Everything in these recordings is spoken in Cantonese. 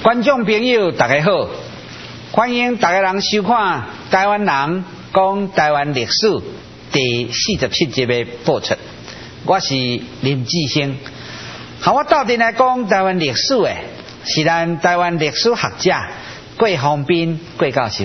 观众朋友大家好，欢迎大家人收看台湾人讲台湾历史第47集的播出。我是林志兴，和我斗阵来讲台湾历史的是咱台湾历史学者郭方斌郭教授。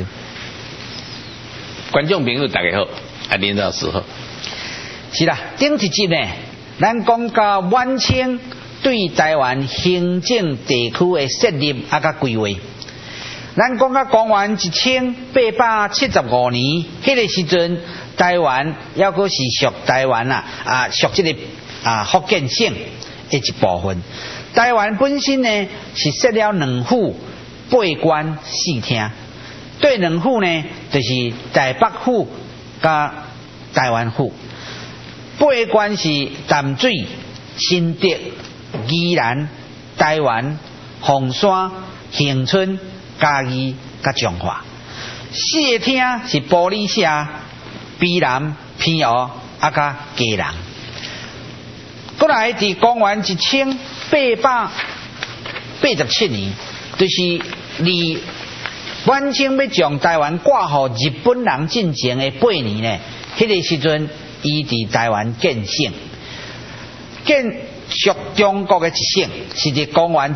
观众朋友大家好，林老师好。 是啦，顶一集呢，咱讲到晚清对台湾行政地区的设立啊甲规划。咱讲到公元1875年，迄个时阵台湾还阁是属台湾属这个福建省的一部分。台湾本身呢是设了两府、8关4厅。对两府呢，就是台北府甲台湾府。8关是淡水、新竹、宜兰、台湾、凤山、恒春、嘉义甲彰化。4个厅是玻璃社、卑南、偏湖甲基隆。过来伫公元1887年，就是离晚清要将台湾挂予日本人进前的8年呢，迄个时阵伊伫台湾建省，建属中国的一省，是伫公元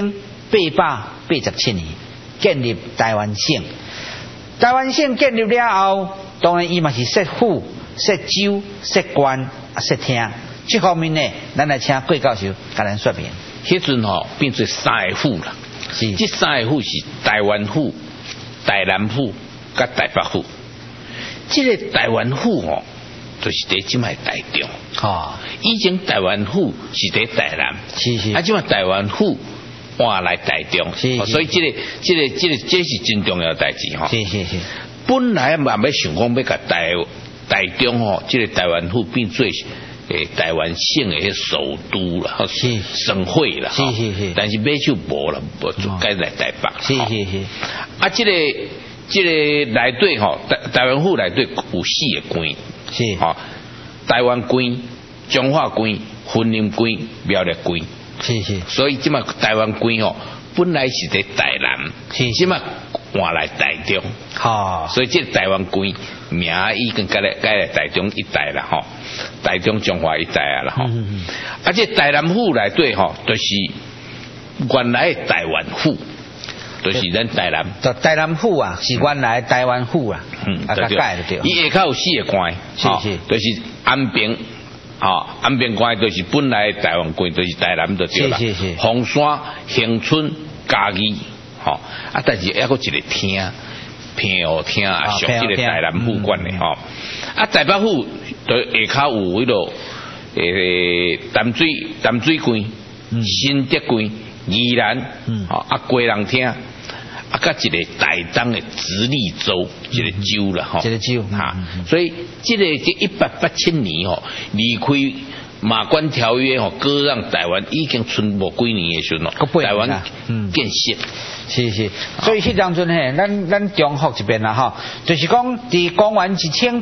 1887年建立台湾省。台湾省建立了后，当然伊嘛是设府、设州、设关、设厅。这方面呢，咱来请郭教授甲咱说明。 迄阵变做3个府啦，是这3个府是台湾府、台南府甲台北府。这个台湾府就是伫即卖台中。以前台湾府是伫台南， 是。 即卖台湾府换来台中，所以这是真重要的代志是。 本来嘛要想讲要甲台中这个台湾府变做台湾省的首都啦，省会啦， 是。 但是买手无啦，就改来台北。 是。 这个内底台湾府内底有4个关， 是。 台湾关、彰化关、云林关、苗栗关。 是。 所以即嘛台湾关本来是在台南，即嘛换来台中。所以这台湾关名已经改来台中一带啦台中彰化一带啦这台南府内底就是原来的台湾府，就是咱台南。 台南府是原来台湾府啦。改就对。 伊下口有4个关， 是。 就是安平。安平关就是本来的台湾关，就是台南就对啦。 是。 凤山、恒春、嘉义，但是还有一个厅，偏湖厅属这个台南府管的台北府就下口有迄落淡水关、新竹关、宜兰基隆厅。甲一个台东的直隶州，一个州啦一个州所以这个1887年离开马关条约割让台湾已经剩无几年的时候台湾建省。 是。所以迄当阵咱中复这边啦就是讲伫公元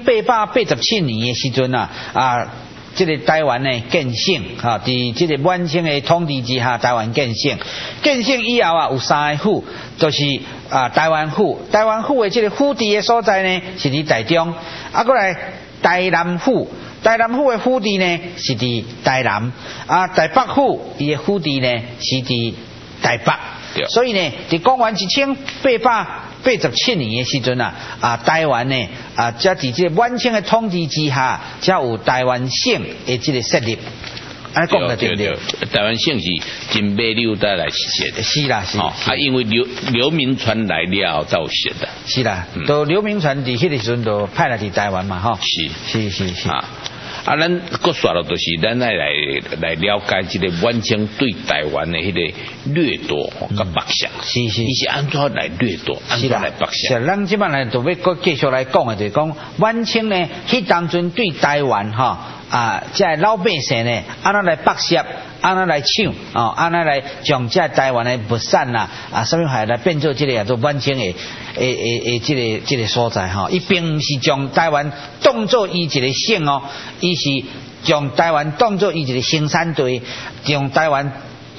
1887年的时阵这个台湾的建省伫这个晚清的统治之下，台湾建省。建省以后有3个府，就是台湾府。台湾府的这个府地的所在呢，是伫台中。过来台南府，台南府的府地呢是伫台南。台北府伊的府地呢是伫台北。所以呢，伫公元1887年的时阵台湾呢才伫这个晚清的统治之下，才有台湾省的这个设立。安讲的对不对？ 台湾省是真马六代来写的。 是啦。 因为刘铭传来了才有写的。 是啦，都刘铭传伫迄个时阵都派来伫台湾嘛是。 咱搁说了就是咱来了解这个晚清对台湾的迄个掠夺甲剥削。 是。 伊是安怎来掠夺，安怎来剥削？ 是。咱即摆来就要搁继续来讲的，就是讲晚清呢，迄当阵对台湾这老百姓呢，安怎来剥削，安怎来抢安怎来将这台湾的物产什么来变做这个做晚清的这个所在伊并不是将台湾当作伊一个省伊是将台湾当作伊一个生产队，将台湾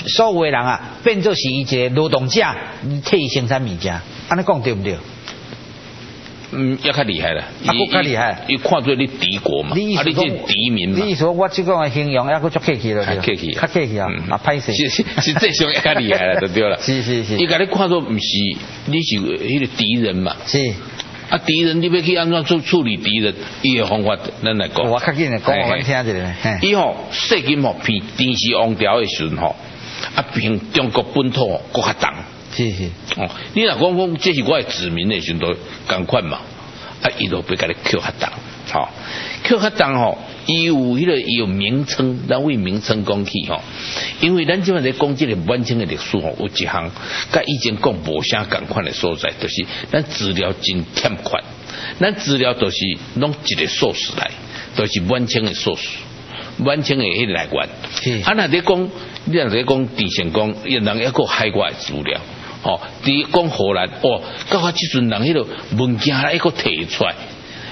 所有的人啊，变做是伊一个劳动者，替伊生产物件，安尼讲对不对？ 也较厉害啦， 较厉害， 伊看做你敌国嘛，你是敌民嘛。 你说我即讲的形容，还佫足客气了， 客气， 较客气啊，歹势。 实际上也较厉害啦，就对了。 是。 伊甲你看做毋是，你是迄个敌人嘛。 是。 啊，敌人你要去安怎处理敌人？伊的方法，咱来讲。 我较紧的讲，我听一下。 伊吼，细金吼偏电视王朝的时阵吼，啊偏中国本土搁较重。 是。 哦，你若讲这是我的子民的时阵都共款嘛，啊，伊都别甲你扣较重，吼，扣较重吼，伊有名称，咱为名称讲起吼，因为咱即摆在讲这个晚清的历史吼，有一项甲以前讲无啥共款的所在，就是咱资料真欠缺，咱资料都是拢一个sour史来，都是晚清的sour史，晚清的迄个来源。啊，那在讲，你若在讲郑成功，人还有海外的资料。哦，伫讲荷兰，到我即阵人迄个文件还佫摕出来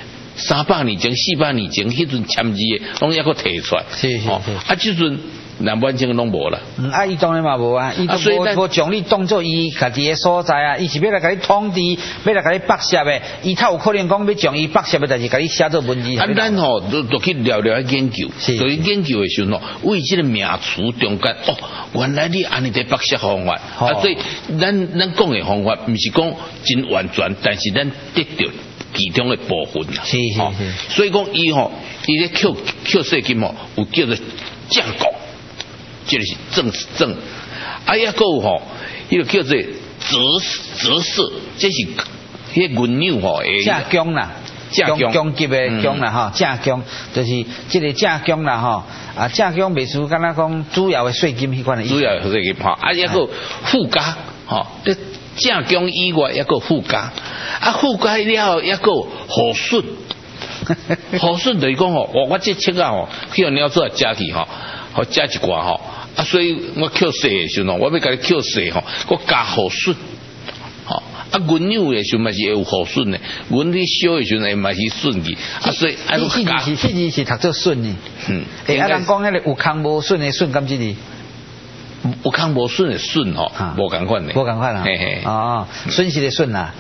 ，300年前、400年前，迄阵签字的，拢还佫摕出来。 是。 啊，即阵南晚清拢无啦。 啊，伊当然嘛无啊，伊都无将你当作伊家己的所在啊，伊是要来甲你统治，要来甲你剥削的，伊才有可能讲要将伊剥削的，但是甲你写做文字。 啊，咱吼都去聊研究，就去研究的时候，为这个名词中间，原来你安尼在剥削方法，啊，所以咱讲的方法，毋是讲真完全，但是咱得到其中的部分啦。 是。 所以讲伊咧扣税金吼，有叫做降稿。这个是正，啊，也个吼，伊个叫做折射，这是迄个原料吼， 正姜啦，姜级的姜啦哈，正姜就是这个正姜啦哈，啊，正姜袂输，敢若讲主要的税金迄款的。 主要的税金哈，啊，也个附加吼，这正姜以外也个附加，啊，附加了后也个和顺。和顺就是讲吼，我这切啊吼，去互鸟做加去吼，好加一寡吼。啊，所以我扣税的时候，我要甲你扣税吼，我加和顺，吼啊，原料的时候嘛是有和顺的，原料烧的时候嘛是顺的，啊，所以啊， 四字是读做顺的，啊，人讲迄个有空无顺的顺，咁即字， 有空无顺的顺吼，无共款的， 无共款啦，哦，顺是的顺啦。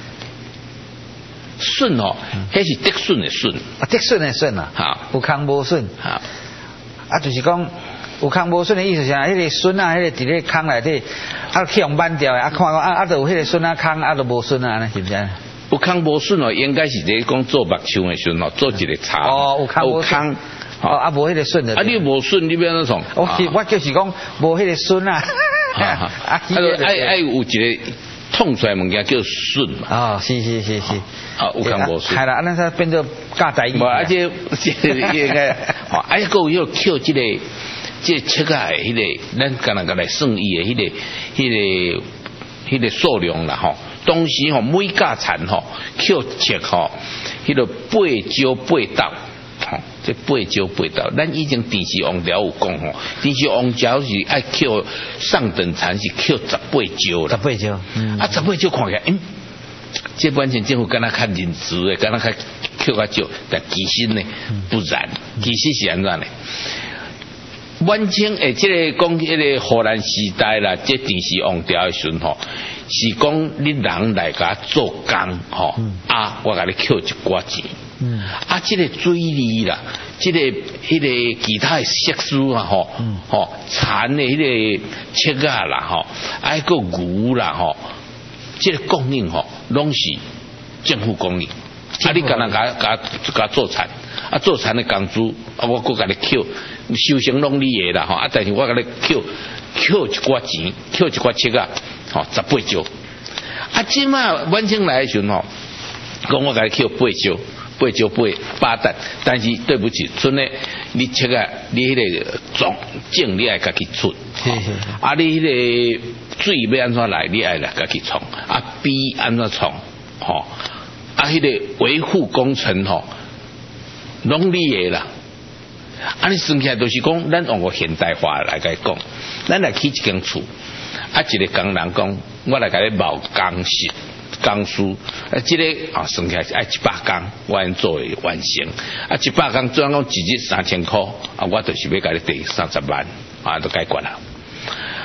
顺吼，迄是得顺的顺， 得顺的顺啊，有空无顺，啊，就是讲。有空无顺的意思是啥？迄个笋啊，迄个伫咧空内底，啊去用扳掉的，啊看啊就有迄个笋啊空，啊就无笋啊，安尼是不是？ 有空无笋哦，应该是咧讲做目睭的时候，做一个茶。 有空无笋。啊无迄个笋的。啊， 你无笋，你要安怎创？ 我就是讲无迄个笋啊。 爱有一个痛出来物件叫笋嘛。 是。 啊，有空无笋。 系啦，安尼才变做教材。 无，而且应该，还有要扣这个。这切啊，迄个咱干那个来算伊的迄个数量啦吼。当时吼每家产吼扣切吼，迄个8椒8斗吼，这8椒8斗，咱以前电视王朝有讲吼，电视王朝是爱扣上等产是扣18椒啦 ，18椒， 啊18椒看起来，这完全政府敢若较认知的，敢若较扣较少，但其实呢不然，其实是安怎呢？晚清这个讲迄个荷兰时代啦，这电视王朝的时候，是讲你人来甲做工吼，啊，我甲你扣一寡钱，啊，这个水利啦，这个迄个其他的设施啊吼，蚕的迄个切啊啦吼，还个牛啦吼，这个供应吼，拢是政府供应，啊，你敢若甲做产，啊，做产的工资，啊，我搁甲你扣。修成拢你的啦吼，啊！但是我甲你扣一寡钱，扣一寡切啊，吼18椒。啊，即马晚清来的时候吼，讲我甲你扣8椒8担，但是对不起，剩的你切啊，你迄个种你爱家己出，啊，你迄个水要安怎来，你爱来家己创，啊，笔安怎创，吼，啊，迄个维护工程吼，拢你的啦。啊，你算起来就是讲，咱用个现代化来甲讲，咱来起一间厝，啊，一个工人讲，我来甲你冒工书，啊，这个算起来是爱100工，我用做为完成，啊，100工做讲一日3000块，啊，我就是要甲你第30万，啊，都解决啦。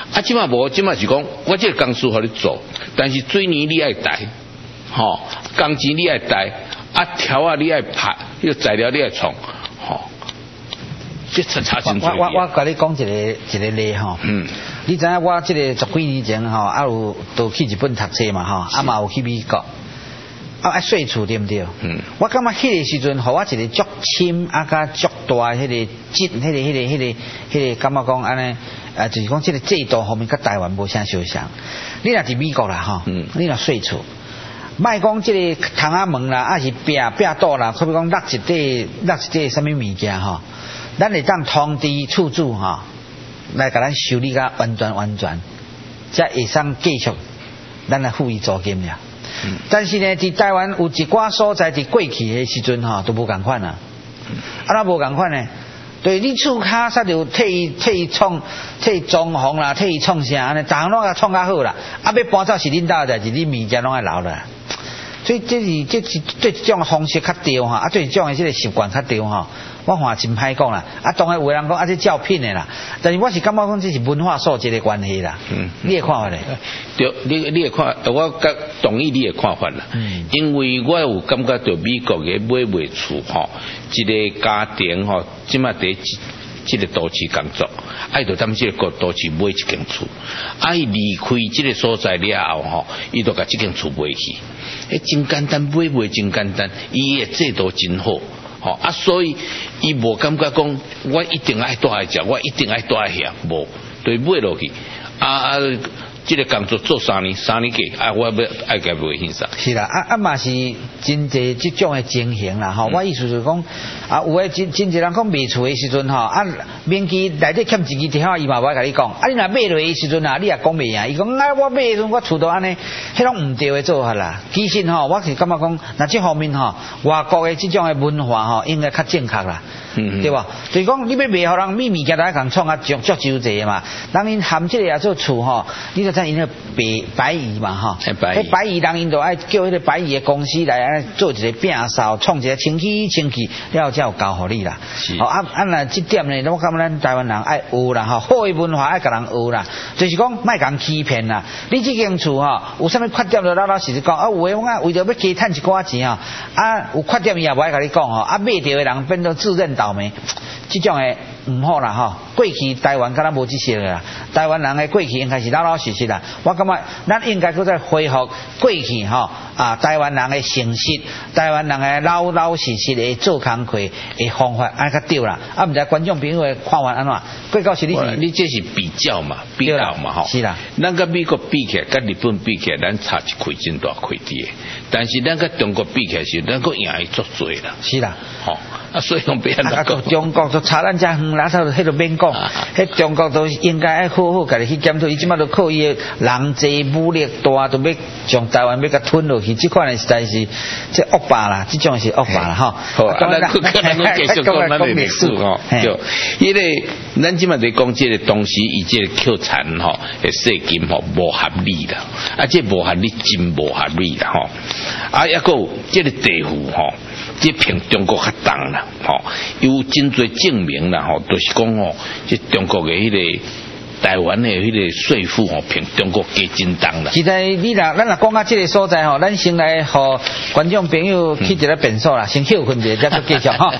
啊，即马无，即马是讲我这个工事互你做，但是水泥你爱带，吼，钢筋你爱带，啊条啊你爱拍，迄个材料你爱创，吼，这差真多。 我甲你讲一个例吼，你知影我这个十几年前吼，啊有都去日本读册嘛吼，啊嘛有去美国。啊，税厝对不对？我感觉迄个时阵，互我一个足深啊，甲足大迄个迄个，感觉讲安尼，就是讲这个制度方面，甲台湾无啥相像。你若伫美国啦吼，你若税厝，莫讲这个窗仔门啦，啊是壁倒啦，可比讲落一块什么物件吼，咱会当通知厝主吼，来甲咱修理甲完全，才会当继续咱来付伊租金呀。但是呢，伫台湾有一寡所在，伫过去的时阵吼，都无共款啊。那无共款呢？对你厝骹煞就替伊装潢啦，替伊创啥安尼，逐项拢甲创较好啦。啊，要搬走是恁兜的代志，你物件拢爱留啦。所以这是对这种方式较对吼，啊对这种的这个习惯较对吼，我看真歹讲啦。啊，当然有人讲啊，这照品的啦，但是我是感觉讲这是文化素质的关系啦。你的看法咧？ 对，你的看，我甲同意你的看法啦。因为我有感觉到美国的买厝吼，一个家庭吼，即马第这个都市工作，爱到他们这个都市买一间厝，爱离开这个所在了后吼，伊就甲这间厝买去，真简单买真简单，伊的制度真好，吼啊，所以伊无感觉讲我一定爱住喺遮，我一定爱住喺遐，无对买落去啊。这个工作做3年过，我要爱甲袂欣赏。 是啦，嘛是真侪这种的情形啦吼。我意思就是讲，有诶真侪人讲卖厝的时阵吼，面期内底欠一支条，伊嘛无甲你讲。你若买落的时阵你也讲袂赢。伊讲我买的时阵我厝都安尼，迄种唔对的做法啦。其实吼，我是感觉讲，那这方面吼，外国的这种的文化吼，应该较正确啦。对吧？就是讲你要卖互人，物件大家共创足周济嘛。人因含这个也做厝吼，你就知因个白蚁嘛吼。白蚁人因就爱叫迄个白蚁的公司来做一个摒扫，创一个清气，了才有交互你啦。那这点呢，我感觉咱台湾人爱学啦吼，好的文化爱甲人学啦。就是讲莫共欺骗啦。你这间厝吼，有啥物缺点就老实讲，有诶我为着要加趁一寡钱吼，有缺点伊也无爱甲你讲吼，买着的人变做自认倒霉，这种诶唔好啦吼。过去台湾敢若无这些啦，台湾人诶过去应该是老实啦。我感觉咱应该搁再恢复过去吼台湾人诶诚实，台湾人诶老实诶做工课诶方法，较对啦。唔知观众朋友诶看法安怎？过到是你这是比较嘛吼。 是啦， 咱甲美国比起来，甲日本比起来，咱差一块真大块啲。但是咱甲中国比起来是，咱个赢伊足多啦。 是啦， 吼所以讲别人讲中国都差咱遮远啦，迄个免讲。迄中国都应该爱好好家己去检讨，伊即马都靠伊人济武力大，都要将台湾要甲吞落去，即款诶实在是即恶霸啦，即种是恶霸啦吼。 好，咱继续讲咱历史吼。就因为咱即马在讲即个东西，伊即个扣产吼，诶税金吼无合理啦，即无合理真无合理啦吼。抑个有即个地户吼。这凭中国较重啦，吼，有真侪证明啦，吼，就是讲吼，这中国的迄个台湾的迄个税负吼，凭中国加真重啦。 现在咱若讲到这个所在吼，咱先来和观众朋友去一个变数啦，先休困一下，再继续哈。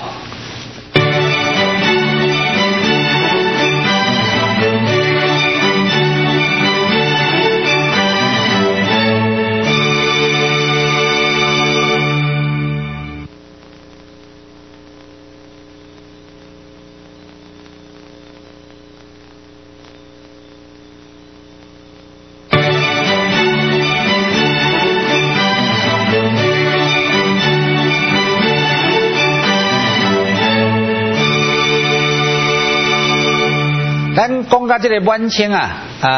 咱讲到这个满清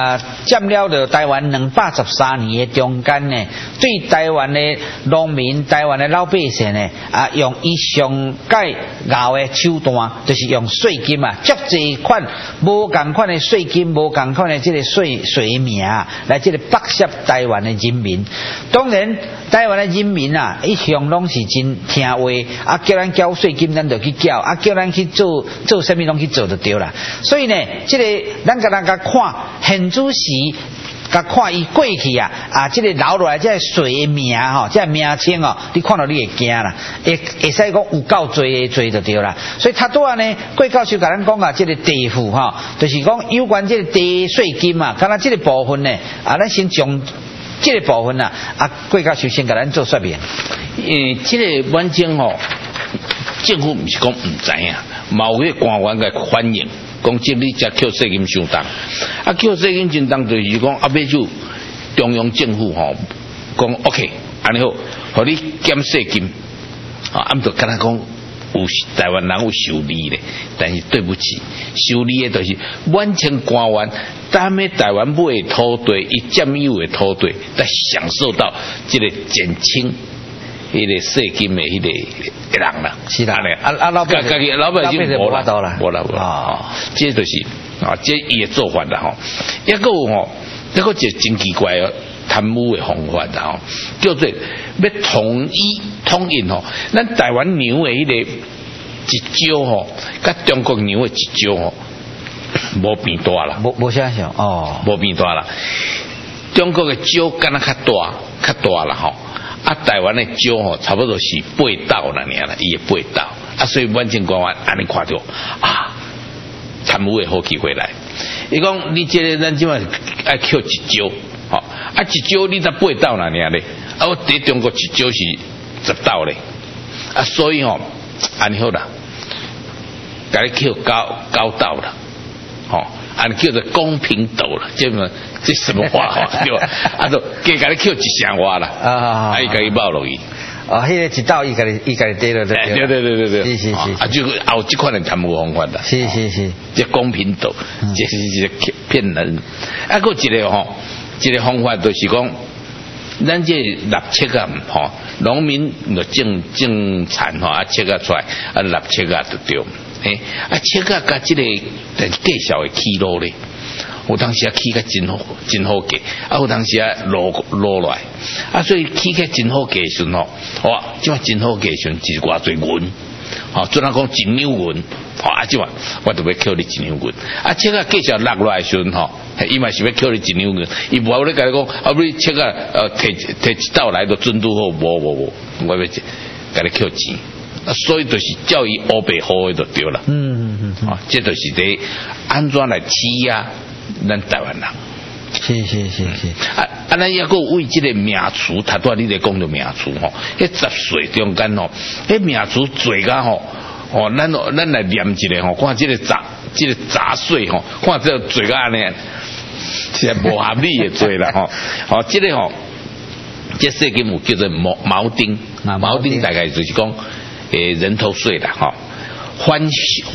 占了着台湾213年的中间呢，对台湾的农民、台湾的老百姓呢，用以上界熬的手段，就是用税金啊，足济款无共款的税金，无共款的这个税名来这个剥削台湾的人民。当然，台湾的人民啊，一向拢是真听话，叫咱缴税金，咱就去缴，叫咱去做什么拢去做就对啦。所以呢，这个咱甲看现主时。甲看伊过去这个留落来这水名这名称你看到你会惊啦，会使讲有够多就对啦。所以他多呢，郭教授甲咱讲这个地府就是讲有关这个地税金敢若这个部分呢咱先从这个部分郭教授先甲咱做说明。 这个晚清政府不是讲唔知影，某个官员嘅反映。讲这你才扣税金相当，扣税金相当就是讲尾就中央政府讲 OK， 安尼好，互你减税金，俺就跟他讲有台湾人有受利咧，但是对不起，受利的就是晚清官员担喺台湾买的土地，伊占有的土地，但享受到这个减轻。迄个税金的迄个人啦， 是啦， 老百姓无法度啦， 无啦，这就是这伊的做法啦一个一个真奇怪贪污的方法啦叫做要统一咱台湾牛的迄个一招甲中国牛的一招无变大啦， 无啥像无变大啦，中国的招敢若较大啦台湾的招差不多是8道那样啦，伊也8道所以晚清官员安尼看到贪污的好机会来。伊讲你这个咱即摆爱扣一招一招你才8道那样咧我伫中国一招是10道咧所以安尼好啦，甲你扣9道啦按叫做公平斗了，这什么话对吧？就加你扣一声话啦，伊甲伊报落去。 迄个一道伊甲你对了， 对， 是， 就有这款的贪污方法啦。 是， 这公平斗，这是骗人。个一个方法就是讲，咱这纳册农民就种产册出来纳册就对。切甲甲这个介绍的起落咧，有当时起甲真好价，有当时落来，所以起甲真好价时哇，即话真好价时是偌侪银，做人讲1两银，即话我就要扣你1两银，切甲介绍落来时伊嘛是要扣你1两银，伊无咧甲你讲，你切甲摕一道来就准拄好，无，我要甲你扣钱。所以就是叫伊乌白好的就对了。这就是在安怎来欺压咱台湾人。 是。 咱也个为这个名词，他多你在讲到名词迄10岁中间迄名词做甲咱来念一个看这个杂碎看这做甲安尼，是无合理的做啦这个这税金有叫做锚丁大概就是讲。人头税啦反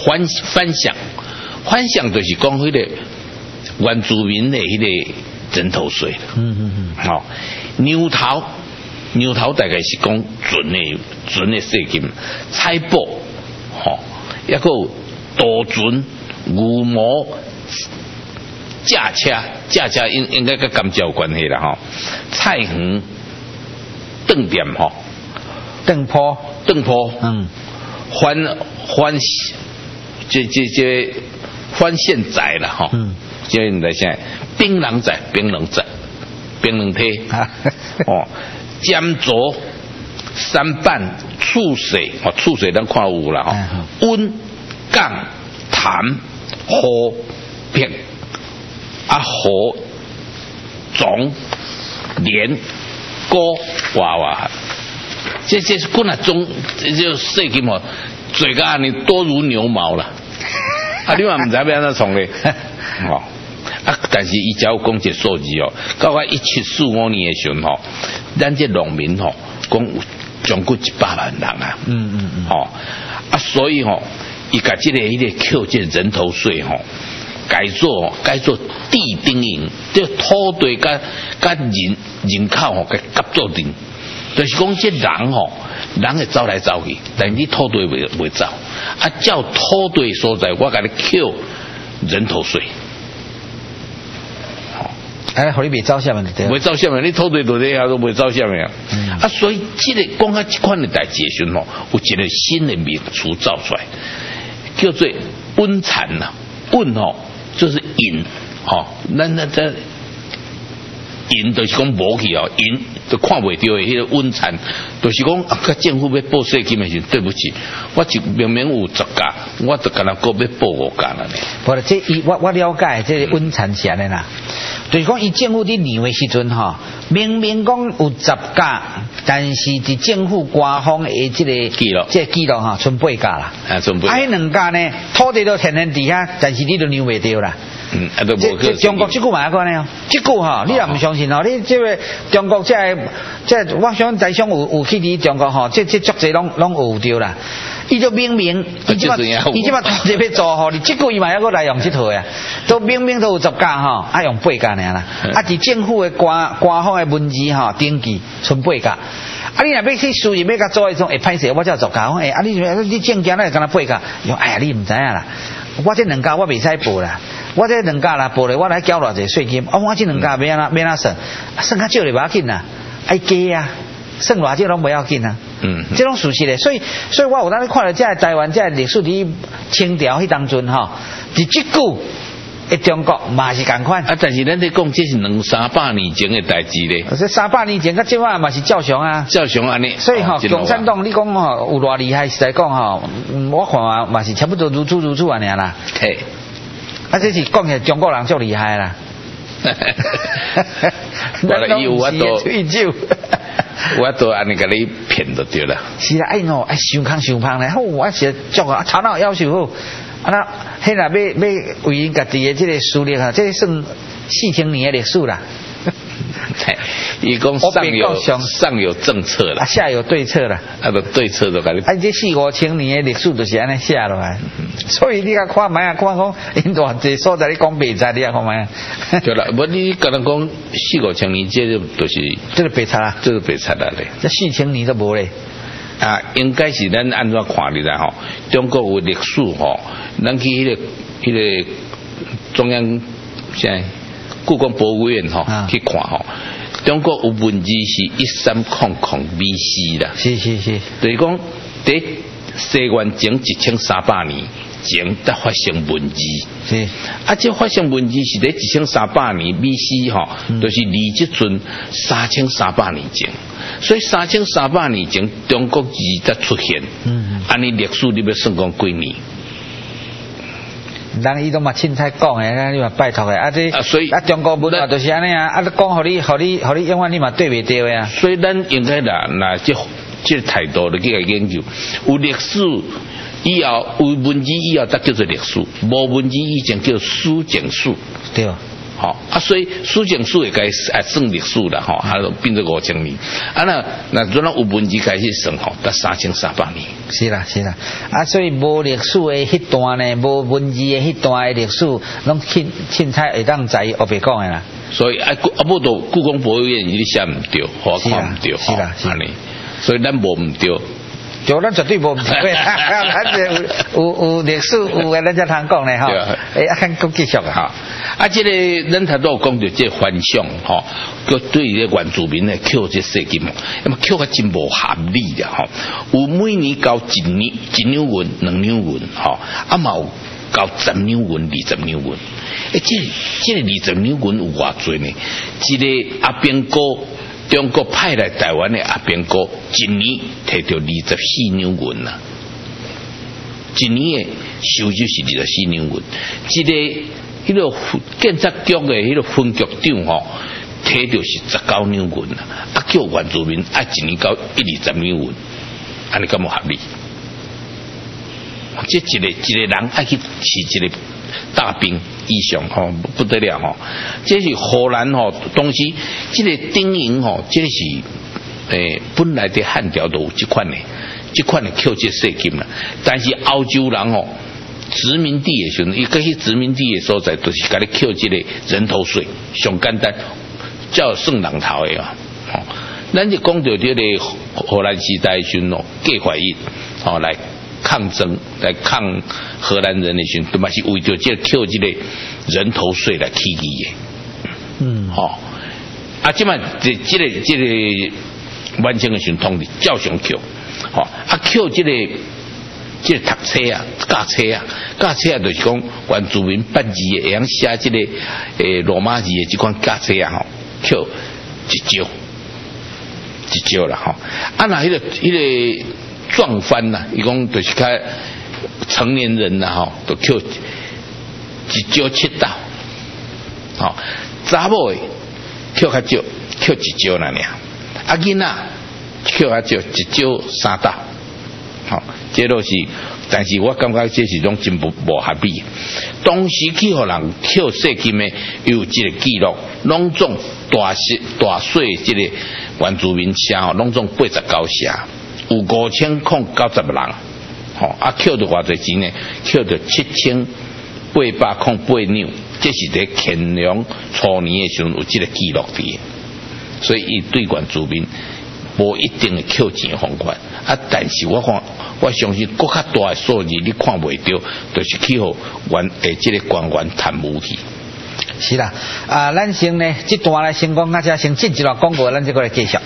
响就是讲迄个原住民的迄个人头税牛头大概是讲准的税金，菜脯一个多准牛毛驾车应该跟甘蔗有关系啦菜园顿点顿坡， 这翻现宰了这你来现槟榔梯尖左三瓣醋水咱看有啦温杠痰火片火种连锅哇这是过那种这税金嘴甲你多如牛毛了你嘛唔知要安怎创咧但是伊只有讲一个数字到1745年的时候咱这农民讲将近100万人所以伊甲这个扣这人头税改做地丁营，这土地甲人口吼，甲夹做阵，就是讲这人吼，人会走来走去，但是你土地袂走，啊，照土地所在，我甲你扣人头税。 哎，互你袂走啥物对？ 袂走啥物，你土地都这下都袂走啥物啊？啊，所以这个讲啊，这款的代志时吼，有一个新的名词造出来，叫做温产呐。温吼就是引吼，咱这引就是讲无去哦，引都看袂到的迄个温产，就是讲啊，政府要报税金的时候，对不起，我明明有10家，我就干那个要报5家了呢。 不是，这我了解这个温产是安尼啦。就是讲，伊政府伫量的时阵吼，明明讲有10家，但是伫政府官方的这个记录哈，剩8家啦。啊， 剩8家。 啊，迄2家呢，土地都天然底下，但是你都量袂到啦。 啊，都无可。 中国这句嘛个呢？这句吼，你若唔相信吼，你这个中国这我想在上有去伫中国吼，这足侪拢有着啦。伊就明明，伊即马土地要做吼，你这个伊嘛还阁来用这套呀，都明明都有10家吼，啊用8家尔啦，啊伫政府的官方的文字吼登记剩8家，啊你若要去私人要甲做迄种会歹势，我才10家，讲啊你证件咧敢若8家，哎呀你唔知影啦，我这2家我袂使报啦，我这2家啦报咧，我来缴偌济税金，我这2家要安怎算较少就袂要紧啦，爱加啊。剩偌少拢不要紧啊，这种事实咧，所以我有当时看到这台湾这历史伫清朝迄当阵吼，伫这句诶中国嘛是共款啊， 但是咱咧讲这是200-300年前的代志咧， 这300年前甲即摆嘛是照常啊， 照常安尼。 所以吼，共产党你讲吼有偌厉害，实在讲吼，我看嘛是差不多如此安尼啦。 嘿， 啊，这是讲起中国人足厉害啦。 我都安尼甲你骗就对了。 是啦，哎想康想胖咧，好，我是足啊，头脑要求好，啊那迄若要为因家己的这个事业啊，这算4000年的历史啦。 伊讲上有政策啦， 下有对策啦， 啊个对策就甲你。 啊，这4-5千年的历史就是安尼写落来，所以你甲看卖啊，看讲因偌济所在你讲白贼，你啊看卖。 对啦，无你甲人讲4-5千年，这就是这个白贼啦， 这个白贼啦咧。 这4000年都无咧。 啊，应该是咱安怎看的啦吼？中国有历史吼，咱去迄个中央现在。故宫博物院吼去看吼，中国有文字是1300 BC 啦， 是， 就是讲在西元前1300年前才发生文字， 是啊，这发生文字是在1300年 BC 吼，就是离这阵3300年前，所以3300年前中国字才出现，安尼历史你要算讲几年？ 人伊都嘛凊彩讲诶，你嘛拜托诶，啊这所以中国文化就是安尼啊，啊你讲互你永远你嘛对袂到诶啊。 所以咱应该啦，这态度来去研究，有历史以后有文字以后，才叫做历史；无文字以前叫书简史。 对。 好啊，所以书简史也该算历史啦，吼，还变做5000年。啊那如果有文字开始算吼，得3300年。 是啦，啊，所以无历史的迄段呢，无文字的迄段的历史，拢凊彩会当知后白讲的啦。 所以不到故宫博物院你写唔对，我看唔对， 是啦， 所以咱无唔对。 就咱绝对无唔对，咱有历史有诶，咱才通讲咧吼。哎，啊，咱继续啊。 啊，这个咱头都讲到这反向吼，佮对于原住民咧扣这税金，那么扣个真无合理的吼。有每年交1两银、2两银吼，啊嘛有交10两银、20两银。这个20两银有偌济呢？一个阿兵哥。中国派来台湾的阿兵哥，一年摕到24两银啦，一年的收入是24两银。一个迄个建设局的迄个分局长吼，摕到是19两银啦，啊叫原住民啊一年交120两银，安尼敢无合理？这一个人爱去是一个大兵以上吼，不得了吼！这是荷兰吼东西，这个丁银吼，这是本来的汉朝都有这款的扣这税金啦。但是欧洲人吼， 殖民地的时候，伊个去殖民地的所在，就是甲你扣这个人头税，上简单，叫算人头的啊。哦，咱就讲到这个荷兰时代的时候，计怀孕，哦来抗争，来抗荷兰人的时候，都嘛是为着这扣这个人头税来起义的。嗯，哦，啊，即嘛这个完成的时候，统治照常扣，哦，啊扣这个读册啊，教册啊，就是讲原住民8字的，会晓写这个罗马字的这款教册啊，吼，扣一招啦，吼。啊，那迄个壮番呐，伊讲就是较成年人呐，吼，都扣一招7道，吼，查某的扣较少，扣一招啦尔，啊囡仔扣较少，一招3道。好，这都是，但是我感觉这是种真无合理。当时去互人扣税金的有一个记录，拢总大税这个原住民社吼，拢总89社，有5090人，吼啊扣到偌济钱呢？扣到7808两，这是在乾隆初年的时候有这个记录的，所以伊对原住民无一定的扣钱方法啊，但是我相信更较大的数字你看袂到，就是去互这个官员贪污去。 是啦，啊，咱先呢这段来先讲，啊，才先进一段广告，咱再过来继续。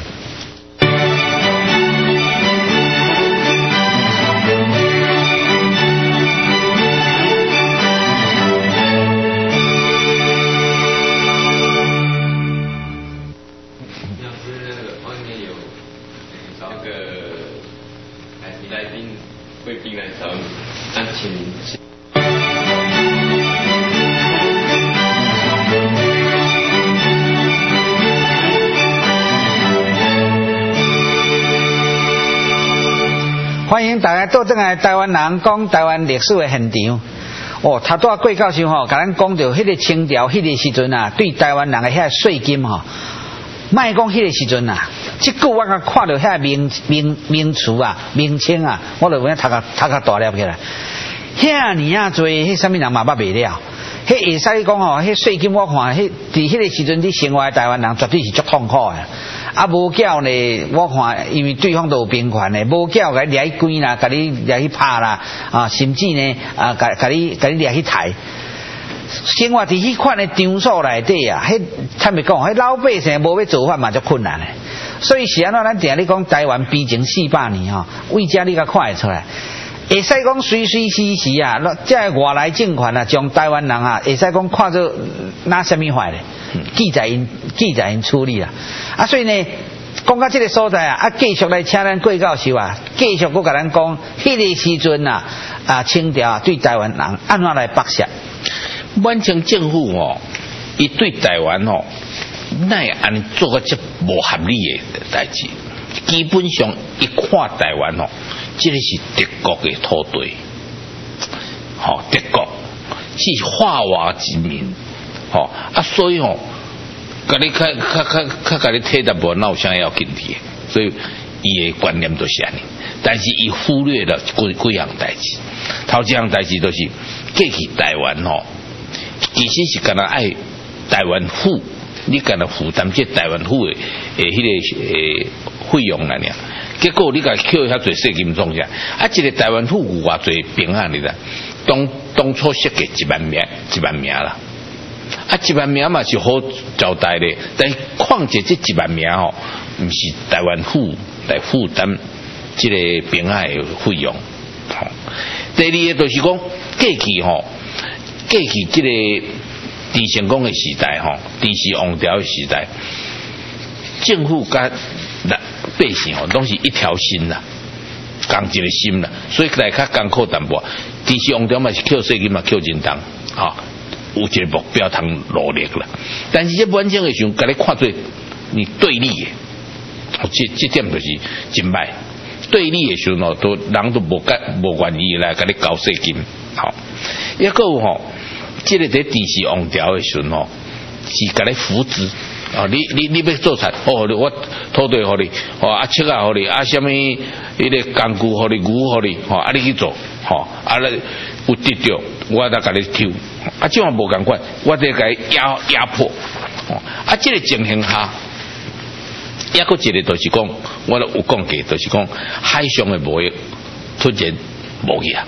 欢迎大家到这个台湾人讲台湾历史的现场。哦，他拄贵教授吼，甲咱讲到迄个清朝迄个时阵啊，对台湾人的遐税金吼，卖讲迄个时阵啊，即句我甲看到遐名词啊、名称啊，我就有影读较大粒起来。遐年啊多，迄啥物人嘛捌袂了。迄会使讲吼，迄税金我看，迄伫迄个时阵，你生活的台湾人绝对是足痛苦的。啊，无缴呢，我看因为对方都有兵权的，无缴甲你掠去关啦，甲你掠去拍啦，啊，甚至呢，啊，甲你掠去抬。生活伫迄款的场所内底啊，迄坦白讲，迄老百姓无要做法嘛，足困难的。所以是安怎咱定咧讲台湾逼前400年吼，为遮你甲看会出来。会使讲随时啊，这外来政权啊，将台湾人啊，会使讲看作拿什么法咧？记载因处理啦。啊，所以呢，讲到这个所在啊，继续来请咱贵教授啊，继续搁甲咱讲，迄个时阵啊，清朝啊对台湾人安怎来剥削？ 满清政府哦，伊对台湾哦，奈安做个这无合理的代志。基本上一看台湾哦，这个是德国的土地，好，德国是化华之民，好啊，所以哦，甲你甲你体淡薄哪有啥要紧题，所以伊的观念就是安尼，但是伊忽略了几样代志，头一样代志就是过去台湾哦，其实是干那爱台湾府，你干那负担这台湾府的迄个费用啦，结果你甲扣遐侪税金总下，啊，一个台湾府有偌侪兵啊，你知？当初设计1万名啦，啊，1万名嘛是好交代的，但是况且这1万名吼，毋是台湾府来负担这个兵啊的费用。好，第二个就是讲过去这个郑成功的时代吼，郑氏王朝的时代，政府甲百姓哦，拢是一条心啦，同一个心啦，所以来较艰苦淡薄。郑氏王朝嘛是扣税金嘛扣真重，啊，有一个目标通努力啦。但是这满清的时候，甲你看做你对立的，这点就是真歹。对立的时候都人都无愿意来甲你交税金，好，一个吼，这个在郑氏王朝的时候是甲你扶植。啊！你要做菜，哦，我土地互你，哦，啊，车啊互你，啊，什么迄个工具互你，牛互你，哦，啊，你去做，吼，啊， 有得到，我来甲你抽，啊，这样无共款，我得甲伊压迫，这个情形下，抑个一个就是讲，我有讲过，就是讲海上的贸易突然无去啊，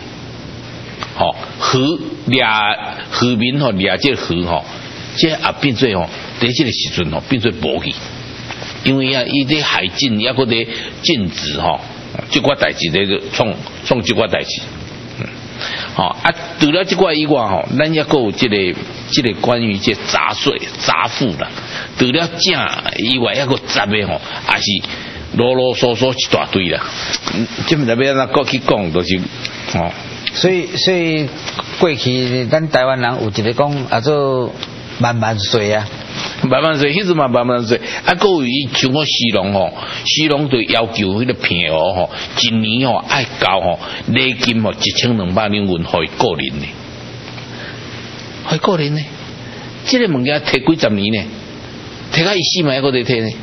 渔民掠这个鱼这也变做在这个时阵变做无去，因为伊伫海禁，抑个伫禁止这寡代志咧创这寡代志。除了这块以外咱也有这个关于这杂税杂赋啦，除了正以外，还有杂的也是啰啰嗦嗦一大堆啦。这么要安怎去讲，就是所以过去咱台湾人有一个讲做万岁啊。 万岁，迄阵嘛万岁，各有伊像我西龙就要求迄个平湖一年爱交礼金1200两银互伊个人呢，互伊个人呢，这个物件摕几十年呢，摕到伊死嘛还搁在摕呢，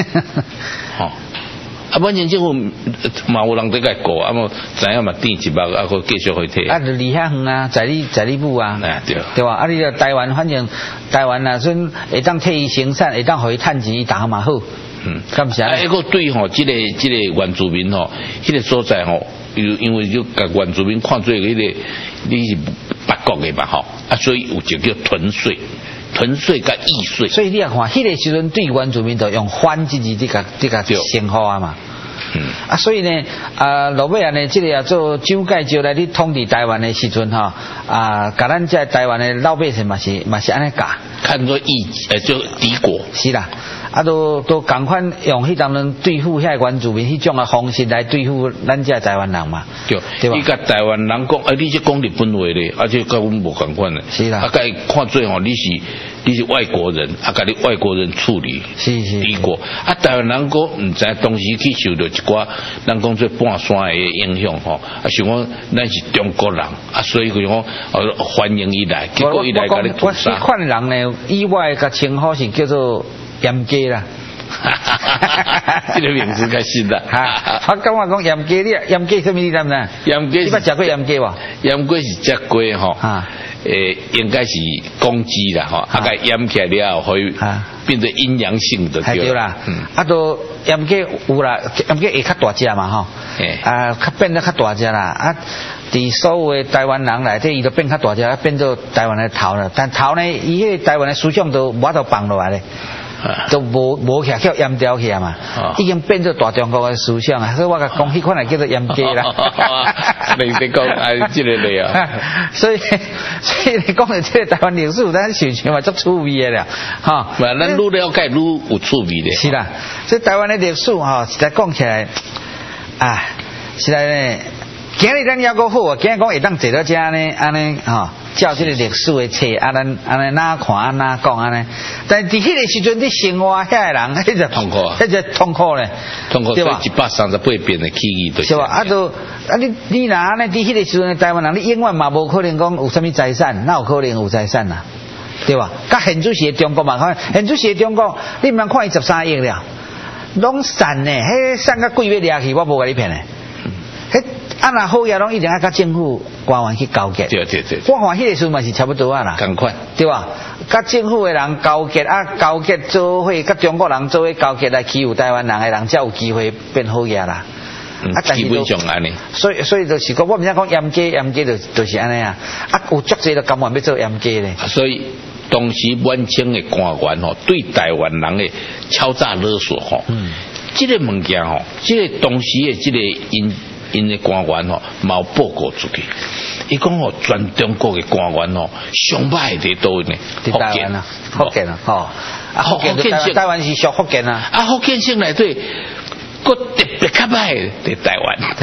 反正政府嘛有人在甲顾，无知影嘛垫一目，搁继续去摕。就离遐远啊，在你部啊，对吧？你台湾，反正台湾啊，阵会当替伊生产，会当互伊趁钱，伊打嘛好。敢是啊？ 还个对这个原住民迄个所在因为就甲原住民看做迄个你是北国的嘛所以有一个叫屯税甲役税。 所以你也看，迄个时阵对原住民就用番这字这个称呼啊嘛。所以呢，落尾呢，这个做蒋介石来你统治台湾的时阵甲咱这台湾的老百姓嘛是安尼教， 看作就敌国。 是啦，都共款用迄当人对付遐原住民迄种的方式来对付咱这台湾人嘛。对吧？ 你甲台湾人讲，你是讲日本话咧，且甲阮无共款的。 是啦。 甲伊看做你是外国人，甲你外国人处理。 是。 敌国。台湾人讲唔知当时去受到一寡咱讲做半山的影响想讲咱是中国人所以佢讲欢迎伊来，结果伊来甲你屠杀。 我看人呢，意外甲称呼是叫做严家啦。 这个名字较新啦。 我感觉讲严家，你严家什么你知唔知？ 严家你捌食过严家无？ 严家是食过应该是公鸡啦甲腌起来了后，可以变成阴阳性的对啦。都盐鸡有啦，盐鸡会较大只嘛较变得较大只啦伫所有的台湾人内底，伊就变较大只，变做台湾的头了。但头呢，伊迄个台湾的思想都无法度放落来咧。都无去叫淹掉去啊嘛，已经变做大中国的思想啊，所以我甲讲迄款来叫做淹家啦。 你讲这个类所以你讲的这个台湾历史，咱想想嘛足趣味的啦， 咱愈了解愈有趣味的。 是啦，所以台湾的历史实在讲起来实在呢，今日咱还阁好今日讲会当坐到遮呢，安尼照这个历史的册咱安尼哪看哪讲安尼，但伫迄个时阵你生活遐个人，迄就痛苦啊，迄就痛苦咧， 对吧？138遍的起义对。 是吧？你若安尼伫迄个时阵的台湾人，你永远嘛无可能讲有啥物财产，哪有可能有财产啊？对吧？甲现主时的中国嘛，看现主时的中国，你毋通看伊13亿了，拢散呢，迄散到几月掠去，我无甲你骗咧。若好嘢，拢一定要甲政府官员去交接。 对。 我看迄个时嘛是差不多啦。 同款， 对吧？甲政府的人交接交接做伙，甲中国人做伙交接来欺负台湾人的人，才有机会变好嘢啦。 基本上安尼。 所以就是讲，我唔想讲严家就是安尼啊。有足济就甘愿要做严家咧。所以当时晚清的官员对台湾人的敲诈勒索这个物件这个当时的这个因的官员冇报告出去，伊讲全中国的官员上歹伫倒呢？ 福建啊，福建台湾是属福建啊， 福建省内底，佫特别较歹伫台湾。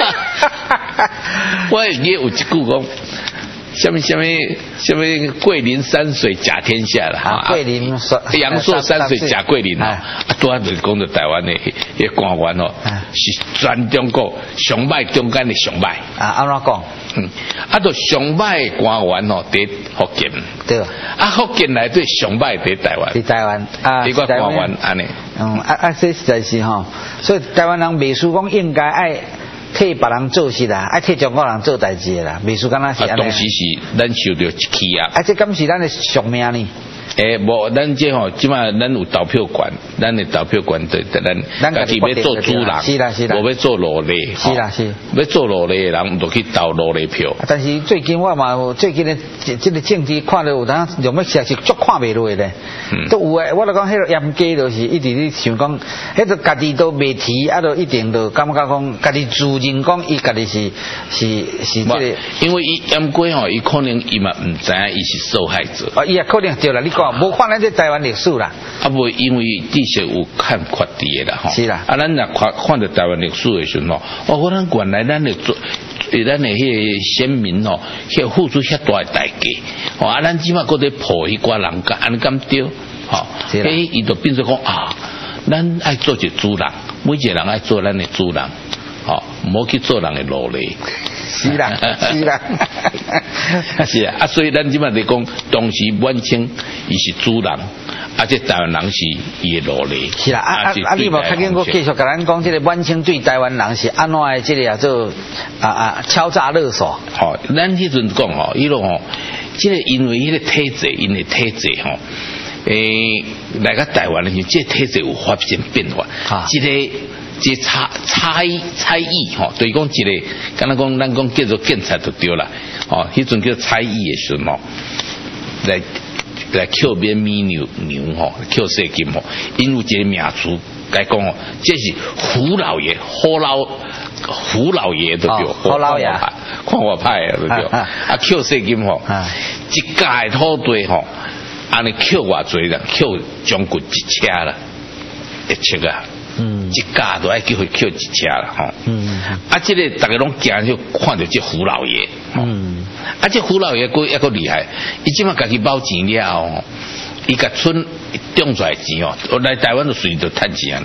我会记有一句讲。什么桂林山水甲天下啦， 桂林阳朔山水甲桂林拄仔就是讲到台湾的迄官员是全中国上歹中间的上歹安怎讲？ 就上歹官员伫福建， 对福建内底上歹伫台湾， 伫台湾这个官员安尼， 这实在是所以台湾人袂输讲应该爱替别人做事啦，爱替中国人做代志啦，袂输敢若是安尼。 当时是咱受到一气啊。 这敢是咱的宿命呢？ 无，咱这吼，即马咱有投票权，咱的投票权对咱家己要做主人， 是啦是啦， 无要做奴隶， 是啦是， 要做奴隶的人就去投奴隶票。 但是最近我嘛，最近的这个政治看到有当用要实是足看袂落咧，都有诶。我就讲迄个严家就是一直咧想讲，迄个家己都未提，啊，就一定就感觉讲家己自认讲伊家己是这个， 因为伊严家吼，伊可能伊嘛唔知影伊是受害者。 伊也可能对啦，你讲。无看咱这台湾历史啦， 无因为的确有看缺点的啦，吼。 是啦， 咱若看到台湾历史的时候，我咱原来咱的迄个先民吼，迄付出遐大的代价，咱即马搁在抱迄寡人家，安尼敢对，吼。伊就变成讲咱爱做一个主人，每一个人爱做咱的主人，唔好去做人的奴隶。 是啦，是啦， 是啊，所以咱即摆来讲，当时晚清伊是主人，这台湾人是伊的奴隶。 是啦，你无看见我继续甲咱讲，这个晚清对台湾人是安怎的？这个叫做敲诈勒索。 咱迄阵讲迄种这个因为迄个体制，因的体制来个台湾的时候，这体制有发生变化，这差异就是讲一个，敢若讲咱讲叫做警察就对啦，迄阵叫差异的时候来扣免米牛扣税金因为一个名词该讲这是胡老爷对对， 胡老爷看我派对对，扣税金一家的土地安尼扣偌济啦，扣将近一车啦，一车啊。一家都爱叫佢扣一车啦，这个大家拢惊就看到这胡老爷，这胡老爷佫厉害，伊即马家己包钱了，伊甲村种出来钱来台湾就随着趁钱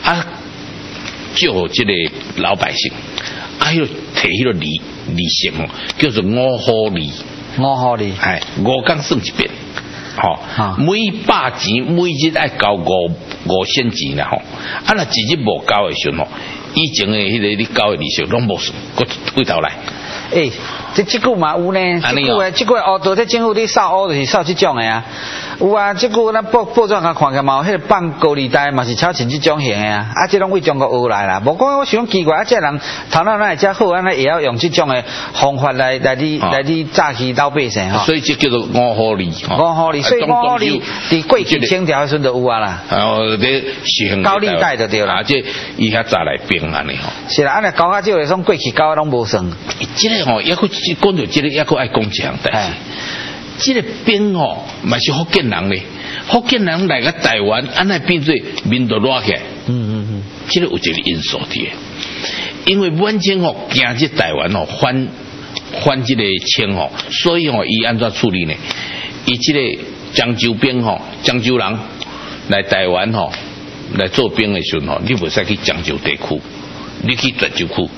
借这个老百姓，迄个摕迄个利息叫做5毫利，5天算一遍。每百钱每日爱交5仙钱啦若一日无交的时候以前的迄个你交的利息拢无算，搁回头来。这句嘛有呢，这句到这政府你扫就是扫这种的啊。有啊，这句咱报纸甲看见嘛，迄个放高利贷嘛是超像这种型的啊。这拢为中国学来啦。无讲我想奇怪，这人头脑哪会遮好，也要用这种的方法来诈欺老百姓所以这叫做5毫利。 5毫利，所以5毫利伫过去清朝的时候就有啊啦。高利贷就对啦。 这伊遐早来变安尼是啦，安尼交啊少的，从过去交拢无算。 这个也佫讲到这个，也佫爱讲一项代志。这个兵嘛是福建人咧，福建人来个台湾，安尼变做民都乱起来。这个有一个因素的，因为晚清惊这台湾反这个清所以伊安怎处理呢？伊这个漳州兵漳州人来台湾来做兵的时候你袂使去漳州地区，你去泉州区。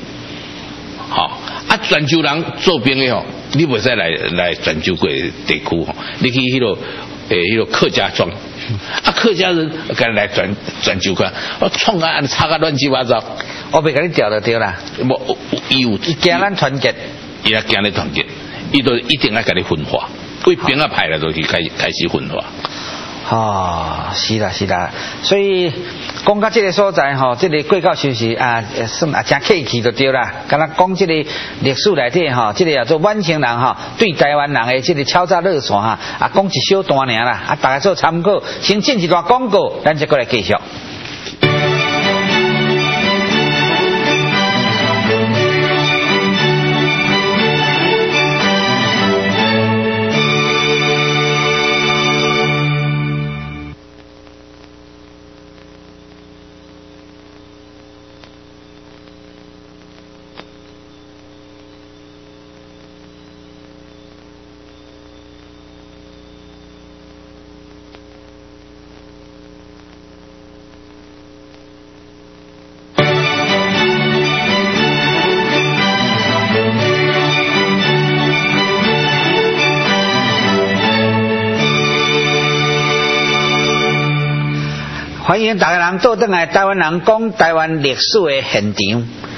泉州人做兵的你袂使来泉州地区你去迄个客家庄，客家人该来泉州区，创安插个乱七八糟， 我袂甲你调就对啦。 伊惊咱团结， 伊也惊你团结，伊就一定要甲你分化，为兵派来就去开始分化。 是啦是啦，所以讲到这个所在这个过到休息算真客气就对啦。敢若讲这个历史内底这个叫做晚清人对台湾人的这个敲诈勒索讲一小段尔啦，大家做参考。先进一段广告，咱再过来继续。欢迎大家人倒转来台湾人讲台湾历史的现场。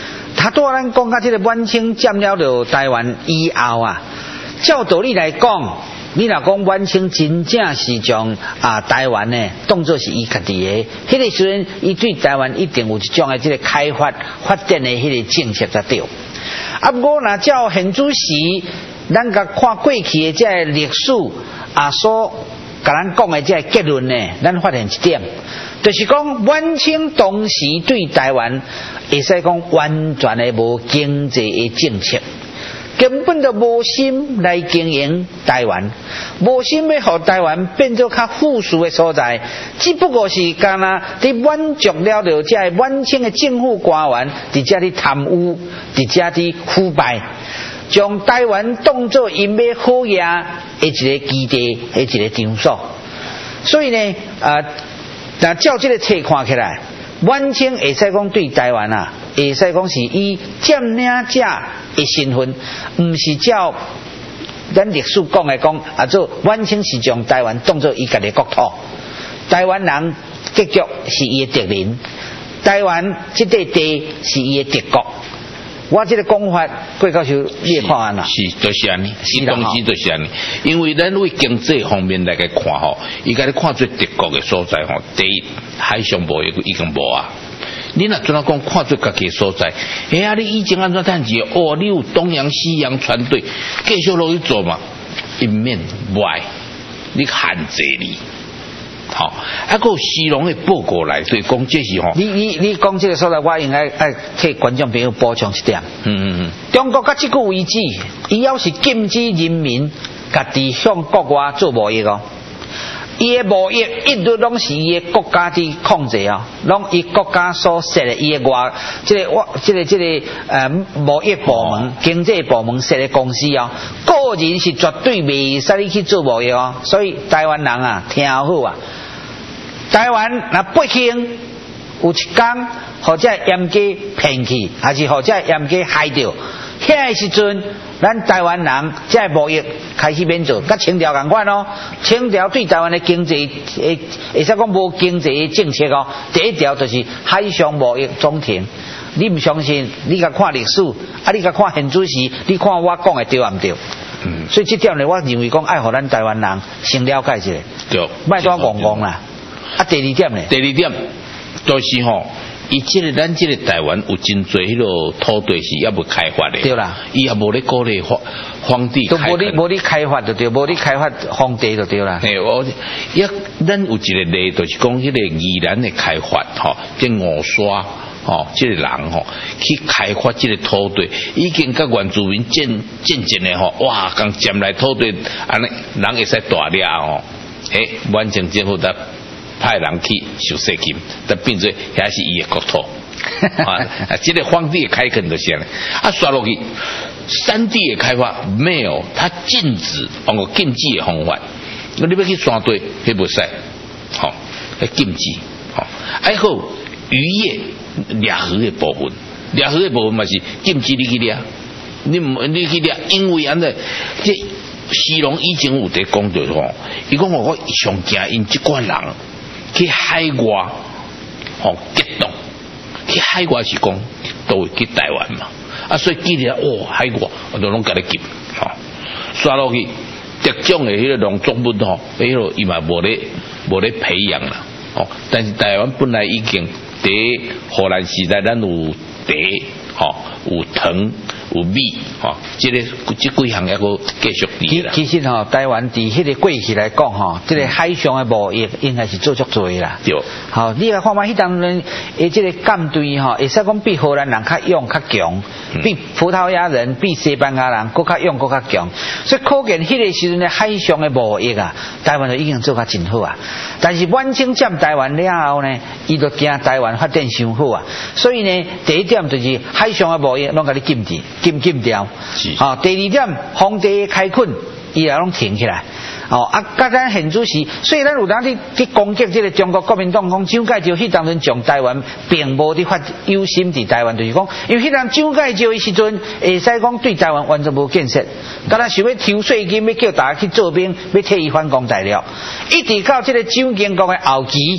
他对咱讲，这个满清占了着台湾以后啊，照道理来讲，你若讲满清真正是将台湾呢当作是伊家己的，迄个时阵伊对台湾一定有一种的这个开发发展的迄个政策才对。啊，不过若照现主席，咱甲看过去的这个历史所甲咱讲的这个结论呢，咱发现一点，就是讲满清当时对台湾，会使讲完全的无经济的政策。根本就无心来经营台湾，无心要让台湾变做较富庶的所在，只不过是干伫满足了着这满清的政府官员，伫这伫贪污，伫这伫腐败，将台湾当作因要好业的一个基地，的一个场所。所以呢，那照这个册看起来，满清会使讲对台湾会使讲是以占领者的身份，唔是照咱历史讲的讲做满清是将台湾当作伊家的国土，台湾人结局是伊的敌人，台湾这块地是伊的敌国。我这个讲法，郭教授你会看安啦？ 是，就是安尼，伊当时就是安尼。因为咱为经济方面来个看吼，伊家咧看做敌国的所在吼，第一海上贸易已经无啊。你若怎啊讲看做家己所在？你以前安怎趁钱？你有东洋西洋船队，继续落去做嘛？一面歪，你限制你。好，个西龙的报告来对讲这是吼。 你讲这个所在，我应该替观众朋友补充一点。中国到这个为止，伊要是禁止人民家己向国外做贸易哦。伊的贸易一律拢是伊的国家的控制哦，拢伊国家所设的伊的外，这个贸易部门、经济部门设的公司哦，个人是绝对袂使你去做贸易哦。所以台湾人听好啊，台湾若北京有一天或者严家骗去，还是或者严家害掉，遐个时阵。咱台湾人这贸易开始免做，甲清朝同款哦。清朝对台湾的经济，会使讲无经济的政策哦。第一条就是海上贸易中停。你唔相信？你甲看历史，你甲看现主席，你看我讲的对唔对？所以这点呢，我认为讲爱互咱台湾人先了解一下， 对， 莫多戆戆啦。第二点呢？ 第二点就是吼。伊咱这个台湾有真侪迄落土地是也无开发的， 对啦， 伊也无咧鼓励荒地开发， 都无你开发就对，无你开发荒地就对啦。 咱有一个例，就是讲迄个宜兰的开发，这五沙，这个人去开发这个土地，已经甲原住民渐的哇，刚占来土地，安尼人会使大了完成政府的。派人去收税金，但变做还是伊的国土。这个荒地的开垦就是安尼。刷落去，山地的开发没有，它禁止，用个禁止的方法。你要去山地，迄无使，禁止。还好渔业掠鱼的部分，掠鱼的部分嘛是禁止你去掠，你去掠，因为安尼这西龙以前有在讲着吼，伊讲我上惊因这款人。去海外，激动，去海外是讲都会去台湾嘛，所以记得海外我都拢甲你记，刷落去，特种的迄个农作物迄个伊嘛无咧培养啦，但是台湾本来已经伫荷兰时代，咱有茶，有糖。有米，这几项也个继续伫啦。 其实台湾伫迄个过去来讲，这个海上的贸易应该是做足多啦。 对。 你来看嘛，迄当人这个舰队会使讲比荷兰人较勇较强，比葡萄牙人、比西班牙人更较勇更较强。所以可见迄个时阵的海上的贸易台湾就已经做较真好啊。但是满清占台湾了后呢，伊就惊台湾发展伤好啊。所以呢，第一点就是海上的贸易拢甲你禁止。禁掉，第二点，荒地开垦，伊也拢停起来。甲咱现主席，所以咱有当去攻击这个中国国民党，讲蒋介石迄当阵将台湾并无伫发有心伫台湾，就是讲，因为迄当蒋介石的时阵，会使讲对台湾完全无建设，敢若想要抽税金，要叫大家去做兵，要替伊反攻大陆，一直到这个蒋经国的后期。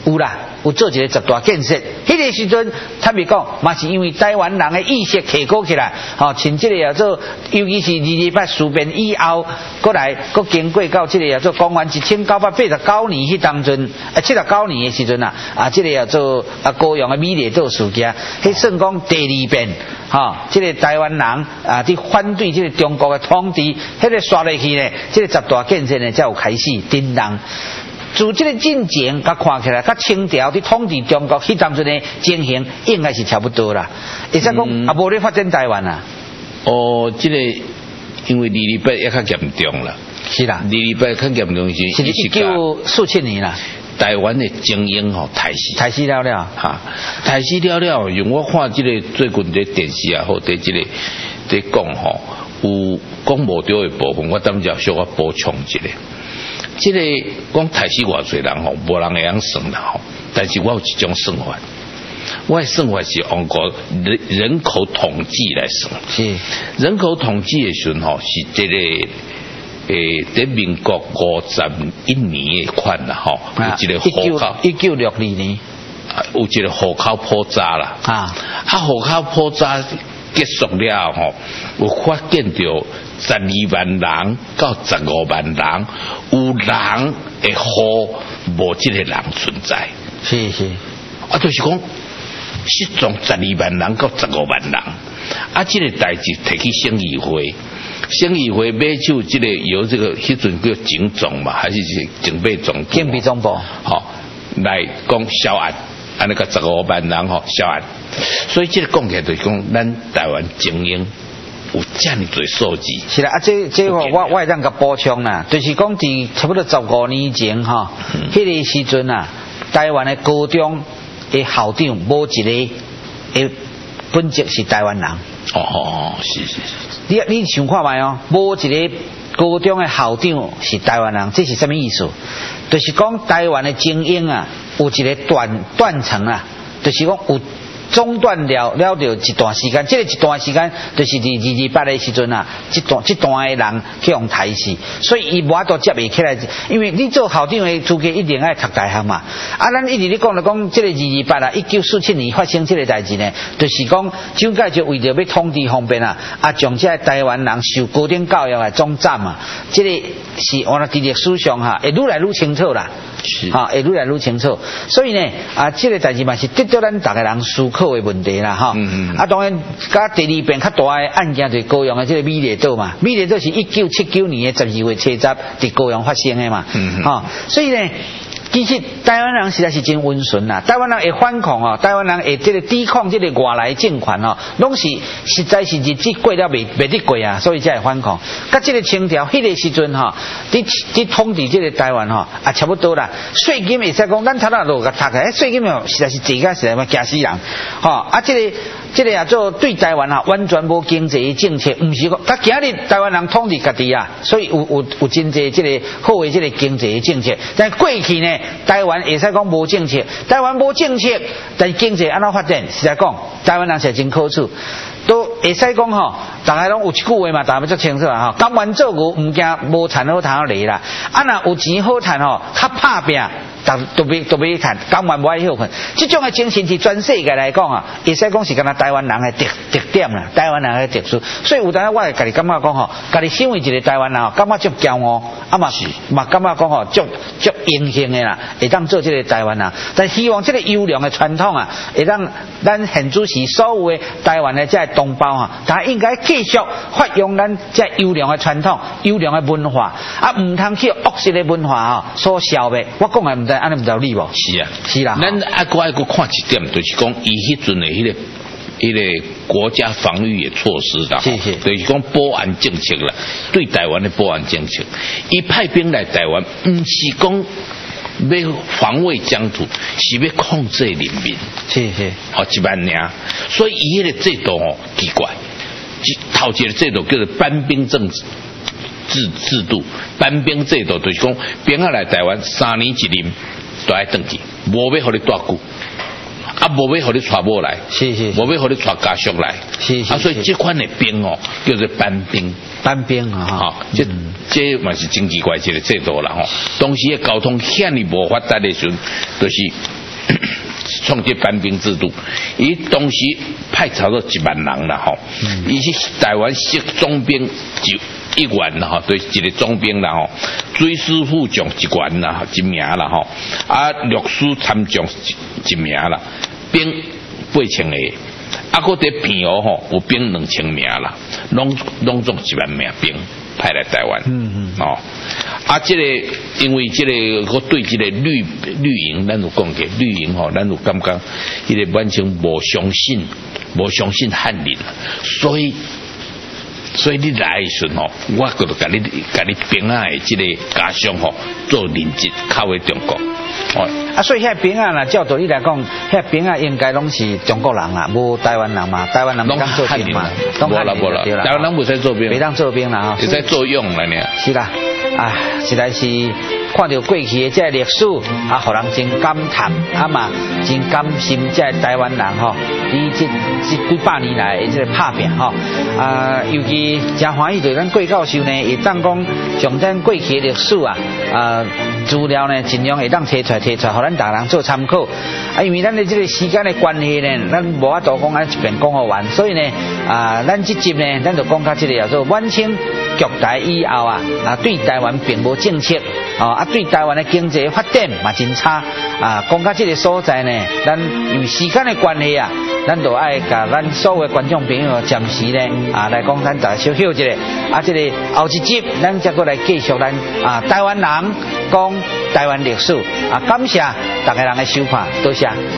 有啦，有做一个十大建设。迄个时阵，坦白讲，嘛是因为台湾人的意识提高起来，像这个叫做，尤其是228事变以后，过来，过经过到这个叫做公元1989年迄当阵，79年的时阵这个叫做高雄的美丽岛事件，迄算讲第2遍，这个台湾人伫反对这个中国的统治，迄个刷落去呢，这个十大建设呢才有开始震动。自这个进前，甲看起来，甲清朝伫统治中国迄当阵的情形，应该是差不多啦。会使讲无咧发展台湾啊。 这个因为228也较严重啦。 是啦。 228较严重是 1947年啦。 台湾的精英抬死了了抬死了。用我看这个最近的电视啊，或者这个在讲有讲无对的部分，我等下小可补充一下。这个讲抬死偌侪人无人会晓算啦但是我有一种算法，我的算法是用个人口统计来算。 是人口统计的时候是这个在民国51年的款啦有一个户口 1962年有一个户口普查啦户口普查结束了有发现到12万人到15万人，有人会好无这个人存在。 是就是讲失踪12万人到15万人，这个代志提去省议会买就这个由这个迄阵叫警总嘛，还是警备总部？ 警备总部来讲销案，那个15万人销案，所以这个讲起来就是讲咱台湾精英。有这么多数字， 是啦，这我会当甲补充啦，就是讲伫差不多15年前迄个时阵台湾的高中的校长无一个本籍是台湾人。是。你想看卖无一个高中的校长是台湾人，这是什么意思？就是讲台湾的精英有一个断层就是讲有。中断了一段时间，这个一段时间就是228的时阵这段的人去用抬死，所以伊无法度接袂起来，因为你做校长的资格一定要读大学嘛。咱一直咧讲这个2281947年发生这个代志呢，就是讲蒋介石为着要统治方便将这台湾人受高等教育来总斩这个是我伫历史上会愈来愈清楚啦。会愈来愈清楚，所以呢这个代志嘛是得到咱大家人思考的问题啦当然甲第2遍较大的案件就是高雄的这个美丽岛嘛，美丽岛是1979年的12月7日伫高雄发生的嘛所以呢其实台湾人实在是真温顺啦，台湾人会反抗台湾人会这个抵抗这个外来政权拢是实在是日子过了袂得过所以才会反抗。甲这个清朝迄个时阵伫统治这个台湾差不多啦，税金会使讲咱头仔落甲读的，税金实在是济甲实在要惊死人这个做对台湾完全无经济政策，毋是讲今日台湾人统治家己所以有真济这个好的这个经济政策，但过去呢台湾会使讲无政策，台湾无政策，但是经济安怎发展？实在讲，台湾人是真可处，都会使讲大家拢有一句话嘛，大家要足清楚甘愿做牛，毋惊无田好赚嚟啦。若有钱好赚较拍拼。都别谈，甘愿无爱休困。这种的精神是全世界来讲会使讲是敢若台湾人的特点啦，台湾人的特殊。所以有当我会家己感觉讲家己身为一个台湾人感觉足骄傲，嘛感觉讲足荣幸的啦，会当做这个台湾人。但希望这个优良的传统会让咱现主席所有的台湾的这同胞他应该继续发扬咱这优良的传统、优良的文化唔通去恶势的文化所消灭。我讲的唔安尼唔道理无？是啦。 咱爱个看一点，就是讲伊迄阵的迄个国家防御的措施啦，就是讲保安政策啦，对台湾的保安政策，伊派兵来台湾，唔是讲要防卫疆土，是要控制人民。1万人，所以伊迄个制度奇怪，头一个制度叫做班兵政治。制度班兵制度就是讲兵来台湾3年1任都爱登记，无要互你多久。 啊，无要互你带某来， 是， 无要互你带家属来， 是， 啊，所以这款的兵哦，叫做班兵。 班兵啊， 哈，这嘛是真奇怪一个制度啦吼。当时的交通遐尼无发达的时候，就是创这班兵制度。伊当时派差不多1万人啦吼，伊是台湾式总兵就1员啦吼，对一个总兵啦吼，水师副将1员啦，1名啦吼，啊，律师参将1名啦，兵8000个。啊，搁伫平湖吼有兵2000名啦，拢总1万名兵派来台湾。哦，啊，这个因为这个我对这个绿营，咱有讲过绿营吼，咱有感觉，这个完全无相信汉人，所以你来的时候，我就甲你兵啊的这个家乡吼做认真靠的中国。 哦，啊，所以遐兵啊，照道理来讲，遐兵啊应该拢是中国人啦，无台湾人嘛，台湾人不当做兵嘛， 无啦，台湾人不使做兵， 袂当做兵啦哈， 只使做用啦呢。 是啦，啊，实在是看到过去的这历史，啊，互人真感叹，啊嘛，真甘心这台湾人吼，伊这几百年来的这个拍拼吼，啊，尤其真欢喜对咱郭教授呢，会当讲将咱过去的历史啊，资料呢尽量会当提出来，互咱大人做参考。啊，因为咱的这个时间的关系呢，咱无法度讲一遍讲好完，所以呢，啊，咱这集呢，咱就讲到这里叫做晚清局台以后啊，对台湾并无政策，啊，对台湾的经济发展嘛真差，啊，讲到这个所在呢，咱因为时间的关系啊，咱就爱甲咱所有的观众朋友暂时呢，啊，来讲咱再小休一下，啊，这个后一集咱再过来继续咱台湾人讲台湾历史，啊，感谢大家人的收看，多谢。